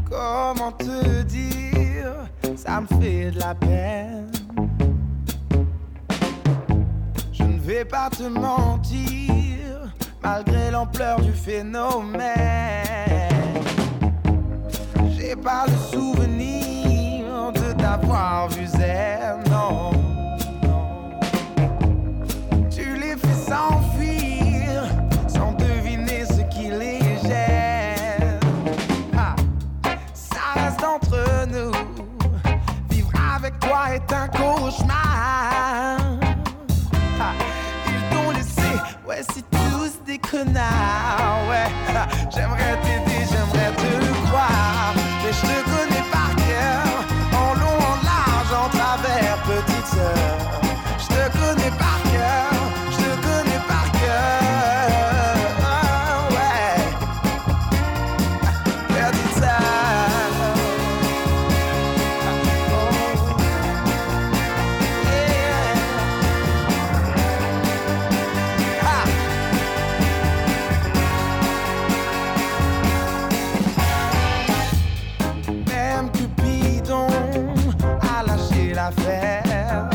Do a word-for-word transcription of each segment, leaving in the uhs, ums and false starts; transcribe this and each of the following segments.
Comment te dire, ça me fait de la peine. Je ne vais pas te mentir, malgré l'ampleur du phénomène. J'ai pas le souvenir de t'avoir vu zen, non. Tu les fais s'enfuir sans deviner ce qui les gêne. Ah, ça reste entre nous, vivre avec toi est un cauchemar. Ah, ils t'ont laissé, ouais c'est tous des connards, ouais. Ah, j'aimerais t'aider, j'aimerais te croire, mais je te connais par cœur, en long, en large, en travers, petite sœur. Je te connais par cœur, je te connais par cœur, oh, ouais, petite sœur. Oh, yeah. Ah. Même Cupidon a lâché l'affaire.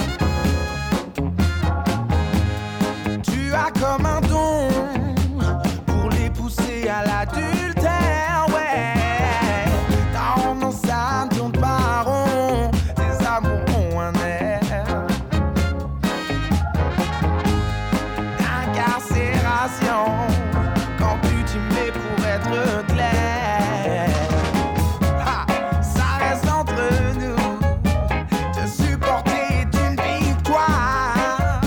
Tu as comme un don pour les pousser à l'adultère, ouais. Non, non, ça ne tourne pas rond, tes amours ont un air d'incarcération quand tu t'y mets pour être clair. Ah, ça reste entre nous, te supporter est une victoire.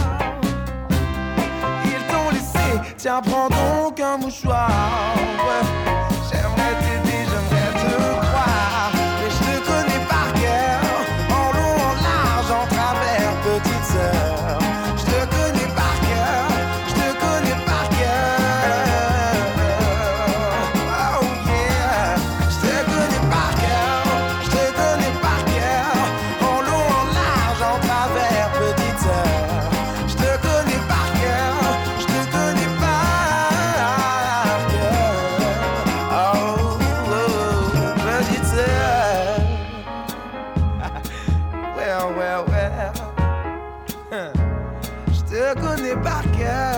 Ils t'ont laissé, tiens prends donc un mouchoir, ouais. J'aimerais t'aider, j'aimerais te croire, mais je te connais par cœur, en long, en large, en travers, petite sœur. Je te connais par cœur, je te connais par cœur, oh yeah. Je te connais par cœur, je te connais par cœur, en long, en large, en travers, petite sœur. Je te connais par cœur, je te connais par cœur, oh, oh, petite sœur. Well, well, well, je te connais par cœur.